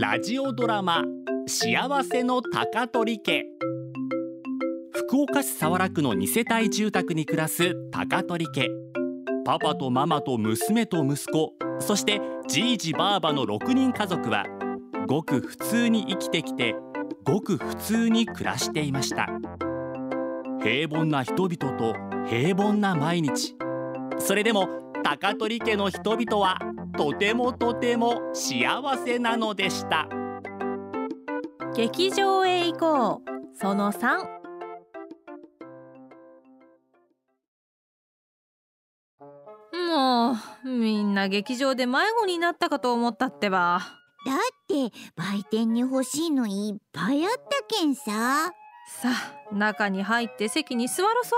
ラジオドラマ幸せの高取家。福岡市早良区の2世帯住宅に暮らす高取家。パパとママと娘と息子、そしてじいじばあばの6人家族はごく普通に生きてきて、ごく普通に暮らしていました。平凡な人々と平凡な毎日。それでも高取家の人々はとてもとても幸せなのでした。 劇場へ行こうその3。もうみんな劇場で迷子になったかと思ったってば。 だって売店に欲しいのいっぱいあったけんさ。 さあ中に入って席に座ろう。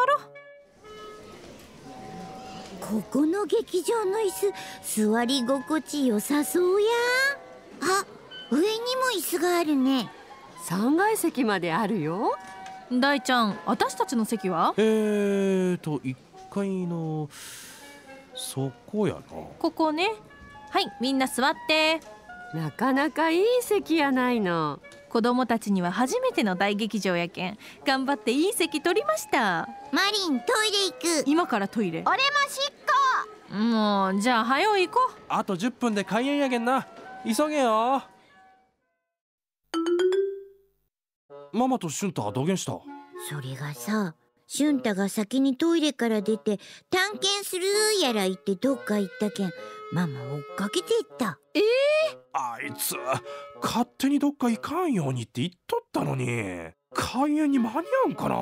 ここの劇場の椅子座り心地良さそうや。あ、上にも椅子があるね。 3階席まであるよ。 大ちゃん、私たちの席は 1階のそこやな。 ここね。はい、みんな座って。 なかなかいい席やないの。 子供たちには初めての大劇場やけん頑張っていい席取りました。 マリン、トイレ行く。 今からトイレ？ 俺もしっこ。 もうじゃあ早う行こう。 あと10分で開演やけんな、急げよ。ママと俊太はどげんした？ それがさ、俊太が先にトイレから出て探検するやら言ってどっか行ったけん、ママ追っかけていった。 あいつ勝手にどっか行かんようにって言っとったのに、開演に間に合うんかな。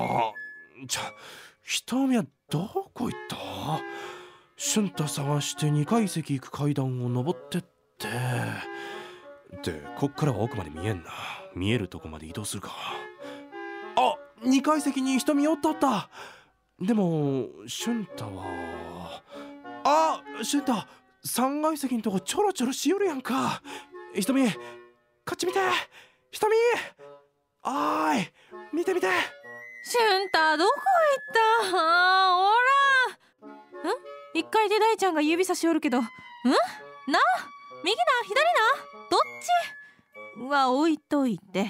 瞳はどこ行った？俊太探して2階席行く階段を登ってってで、こっからは奥まで見えんな。見えるとこまで移動するか。あ、2階席に瞳おった。でも俊太は俊太3階席のとこちょろちょろしよるやんか。瞳、こっち見て。瞳、おーい、見て。 俊太どこ行った？おら1階で大ちゃんが指差しおるけど、右な左などっちは置いといて。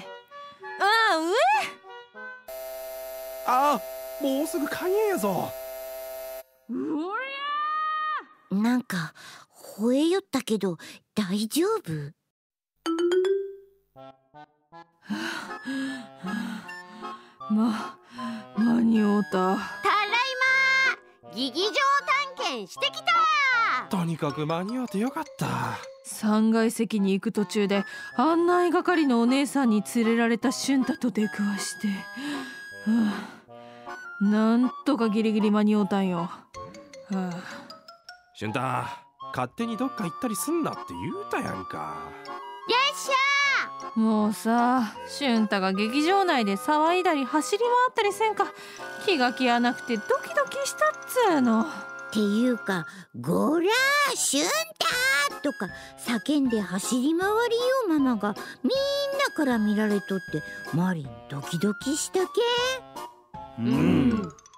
上もうすぐ開演やぞ。 なんか吠えよったけど大丈夫？ 間に合うた。 ただいま、劇場探検してきた。 とにかく間に合うてよかった。 3階席に行く途中で案内係のお姉さんに連れられた俊太と出くわして、なんとかギリギリ間に合うたんよ。 俊太、勝手にどっか行ったりすんなって言うたやんか。 よっしゃ。 もうさ、俊太が劇場内で騒いだり走り回ったりせんか気が気やなくてドキドキしたっつーの。 っていうか、ごらー俊太とか叫んで走り回りよママがみんなから見られとって、マリンドキドキしたけ。